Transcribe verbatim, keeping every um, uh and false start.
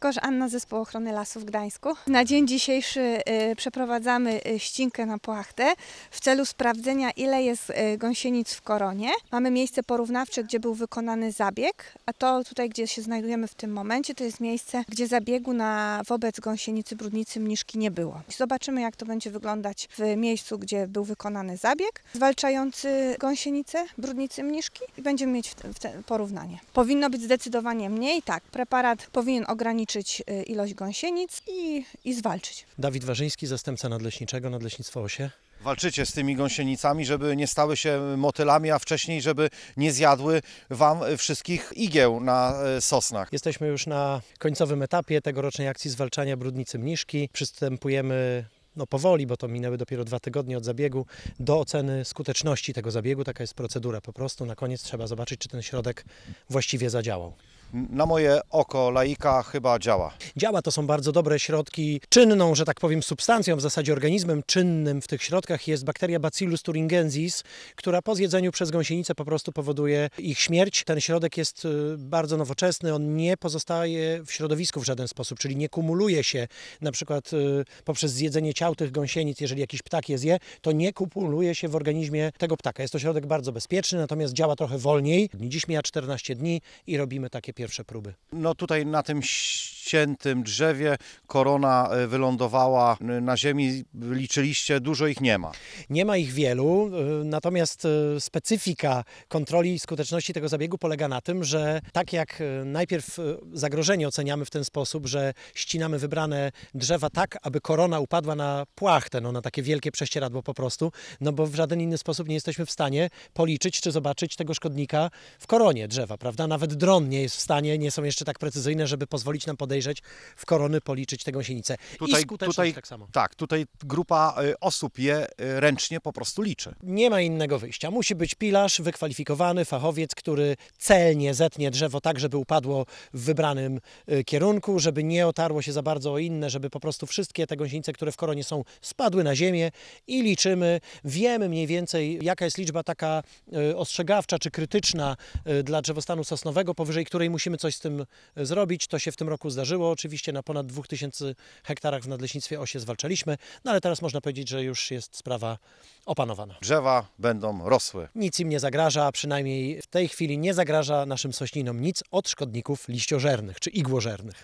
Kosz, Anna, Zespół Ochrony Lasów w Gdańsku. Na dzień dzisiejszy y, przeprowadzamy y, ścinkę na płachtę w celu sprawdzenia, ile jest y, gąsienic w koronie. Mamy miejsce porównawcze, gdzie był wykonany zabieg, a to tutaj, gdzie się znajdujemy w tym momencie, to jest miejsce, gdzie zabiegu na wobec gąsienicy brudnicy mniszki nie było. Zobaczymy, jak to będzie wyglądać w miejscu, gdzie był wykonany zabieg zwalczający gąsienicę brudnicy mniszki i będziemy mieć w te, w te porównanie. Powinno być zdecydowanie mniej, tak. Preparat powinien ograniczyć ilość gąsienic i, i zwalczyć. Dawid Warzyński, zastępca nadleśniczego, Nadleśnictwo Osie. Walczycie z tymi gąsienicami, żeby nie stały się motylami, a wcześniej, żeby nie zjadły Wam wszystkich igieł na sosnach. Jesteśmy już na końcowym etapie tegorocznej akcji zwalczania brudnicy mniszki. Przystępujemy no powoli, bo to minęły dopiero dwa tygodnie od zabiegu, do oceny skuteczności tego zabiegu. Taka jest procedura po prostu. Na koniec trzeba zobaczyć, czy ten środek właściwie zadziałał. Na moje oko laika chyba działa. Działa, to są bardzo dobre środki. Czynną, że tak powiem, substancją, w zasadzie organizmem czynnym w tych środkach jest bakteria Bacillus thuringiensis, która po zjedzeniu przez gąsienicę po prostu powoduje ich śmierć. Ten środek jest bardzo nowoczesny, on nie pozostaje w środowisku w żaden sposób, czyli nie kumuluje się na przykład poprzez zjedzenie ciał tych gąsienic, jeżeli jakiś ptak je zje, to nie kumuluje się w organizmie tego ptaka. Jest to środek bardzo bezpieczny, natomiast działa trochę wolniej. Dziś mija czternaście dni i robimy takie pierwsze próby. No tutaj na tym ściętym drzewie korona wylądowała na ziemi, liczyliście, dużo ich nie ma. Nie ma ich wielu, natomiast specyfika kontroli skuteczności tego zabiegu polega na tym, że tak jak najpierw zagrożenie oceniamy w ten sposób, że ścinamy wybrane drzewa tak, aby korona upadła na płachtę, no na takie wielkie prześcieradło po prostu, no bo w żaden inny sposób nie jesteśmy w stanie policzyć czy zobaczyć tego szkodnika w koronie drzewa, prawda? Nawet dron nie jest w stanie, nie są jeszcze tak precyzyjne, żeby pozwolić nam podejrzeć w korony, policzyć tę gąsienicę. Tutaj, I skuteczność tutaj, tak samo. Tak, tutaj grupa osób je ręcznie po prostu liczy. Nie ma innego wyjścia. Musi być pilarz, wykwalifikowany fachowiec, który celnie zetnie drzewo tak, żeby upadło w wybranym kierunku, żeby nie otarło się za bardzo o inne, żeby po prostu wszystkie te gąsienice, które w koronie są, spadły na ziemię i liczymy. Wiemy mniej więcej, jaka jest liczba taka ostrzegawcza czy krytyczna dla drzewostanu sosnowego, powyżej której musimy coś z tym zrobić. To się w tym roku zdarzyło. Oczywiście na ponad dwóch tysięcy hektarach w Nadleśnictwie Osie zwalczaliśmy, no ale teraz można powiedzieć, że już jest sprawa opanowana. Drzewa będą rosły. Nic im nie zagraża, a przynajmniej w tej chwili nie zagraża naszym sośninom nic od szkodników liściożernych czy igłożernych.